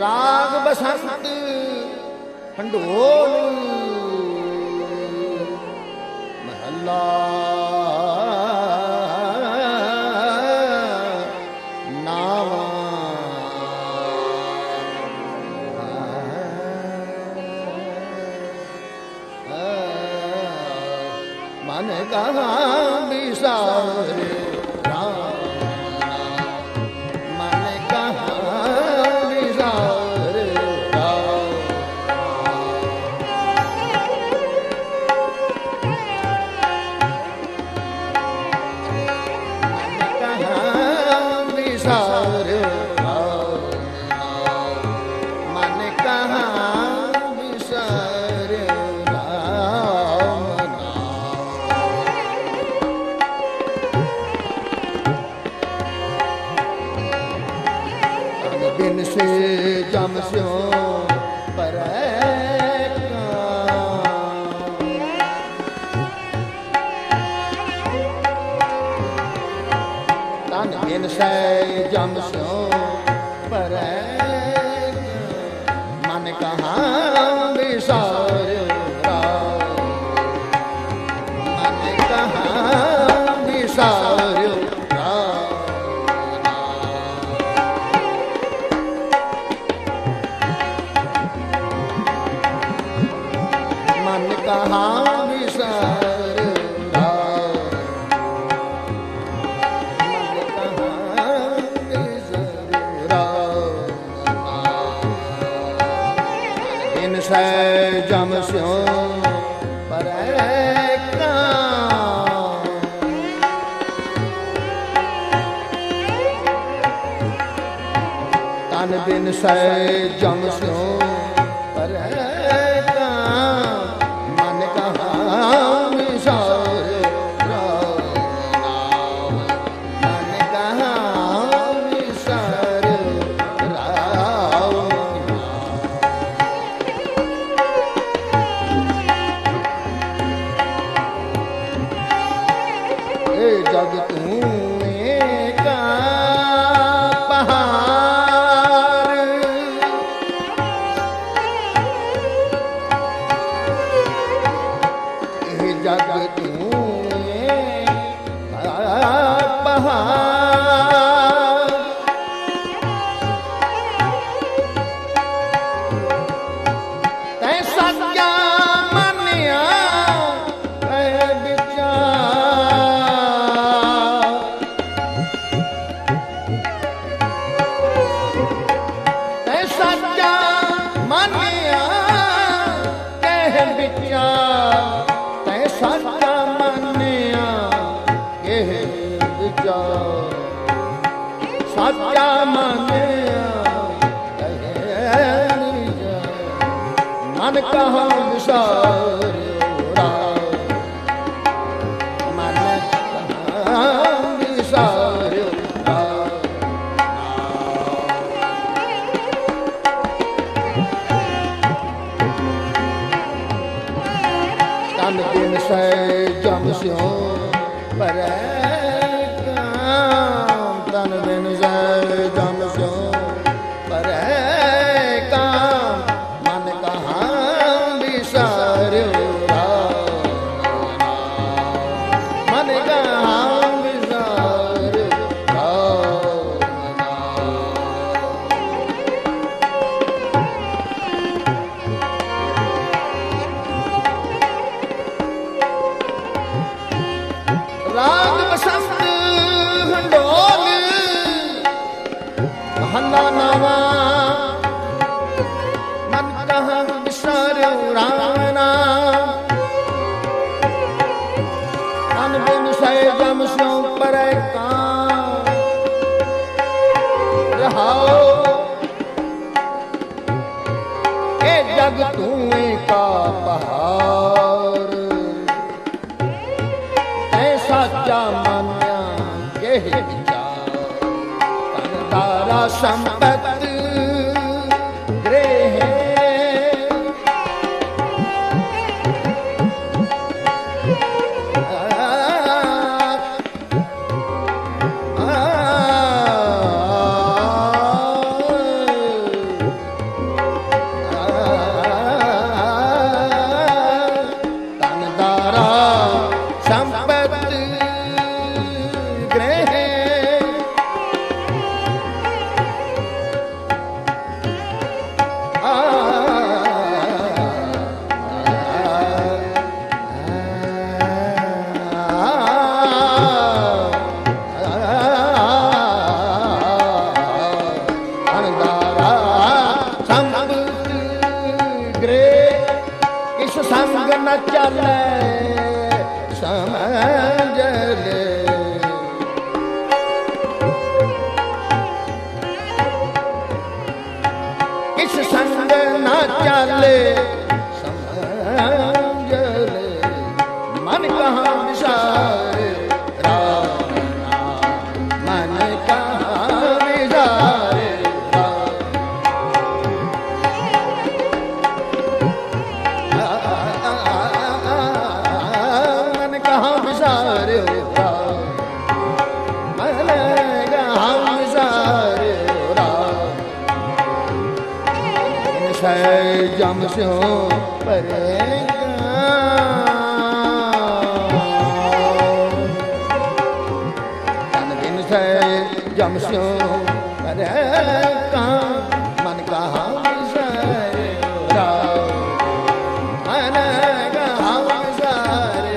ਰਾਗ ਬਸੰਤ ਹੰਡੋਲ ਮਹੱਲਾ ਨਾਵਾਂ। ਮਨ ਕਹਾਂ ਵਿਸਾਰੇ बिन से जम स्यों परै तन बिन से जम स्यों परै मन कहाँ विसार्यो मन कहाँ विसार्यो मन कहाँ विसार मन कहाँ विसार इन से जम स्यों परै तन बिन से जम स्यों परै जग तू एका पहाड़ जग तू पहाड़ तै सच्चा मनिया सच्चा मानिया मन कहाँ विसार्यो मन कहाँ विसार्यो तन बिन से जम स्यों परै तन बिन से जम स्यों परै काम मन कहाँ विसार्यो मन कहाँ विसार्यो राग बसंत हंडोल महला नावा मन कहाँ विसार्यो रावना तन बिन से जम स्यों परै रहाओ ए जग तू एका पहाड़ सच्चा मानिया के विचार तन तारा संपत गृह गृह किस संग न चले समझ ले। किस संग न चले समझ ले। मन कहाँ विसारे राम मन कहाँ विसारे मन कहाँ विसारे मन कहाँ विसारे जम स्यो परे जम स्यो परे मन कहाँ विसारे मन कहाँ विसारे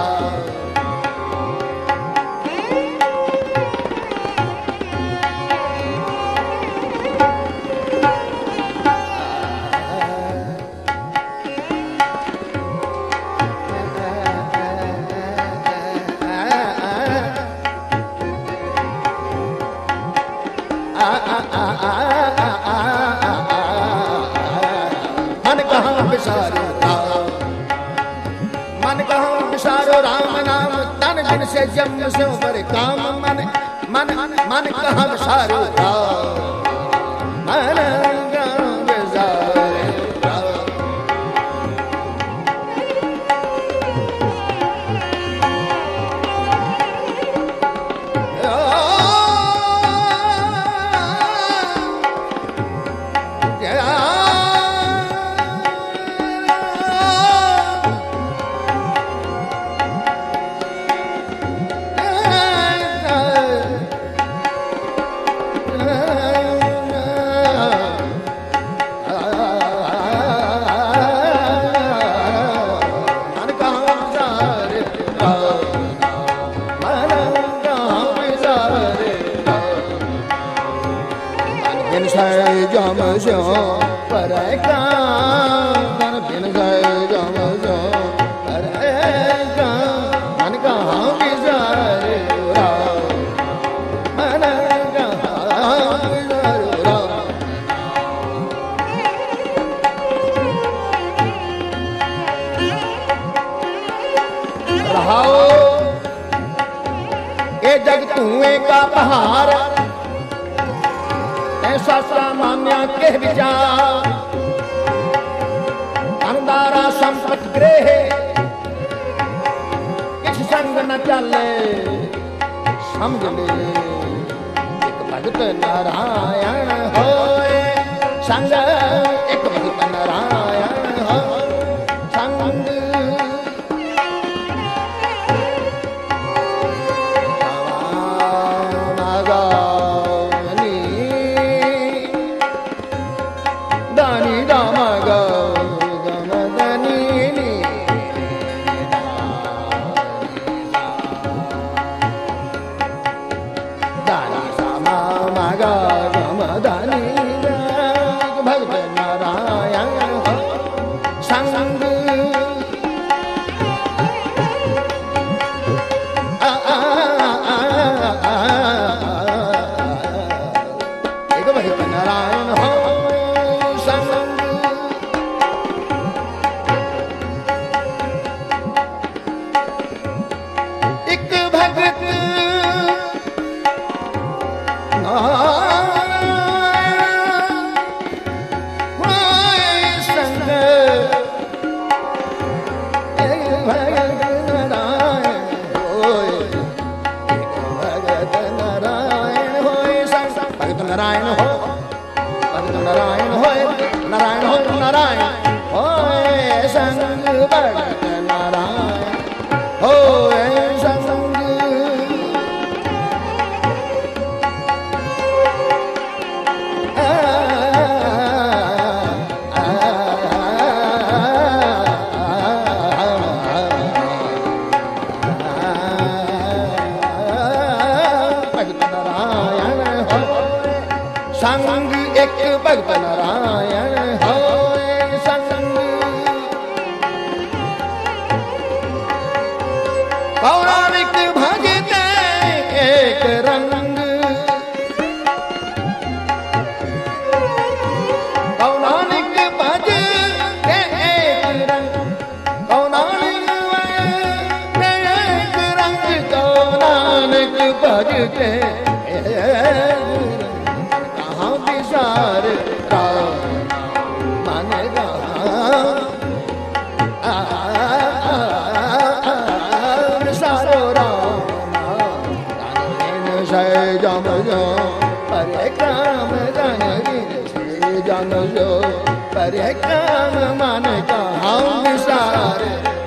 मन कहाँ विसारो मन कहाँ विसारो राम नाम तन दिन से जन्म से पर काम मन मन मन कहाँ विसारो मन कहाँ विसारो जम स्यो परे कान बिन गए जम स्यो परे मन कहाँ विसारे मन कहाँ विसारे रहाओ ये जग धुएं का पहाड़ ऐसा सामान्य के विचार अंधारा संपत गृह किस संग न चले समझ ले। एक भगत नारायण होए संग एक भगत नारायण हो संग भगत नारायण हो संग एक भगत नारायण हो संग एक भगत नारायण हो नारायण हो नारायण हो नारायण हो संग भगत नारायण हो संग संग एक भगत नारायण होए संग के कहाँ विसार राम मन विसारो राम जम जो परे काम जन जन जो परे काम मन कहाँ विसार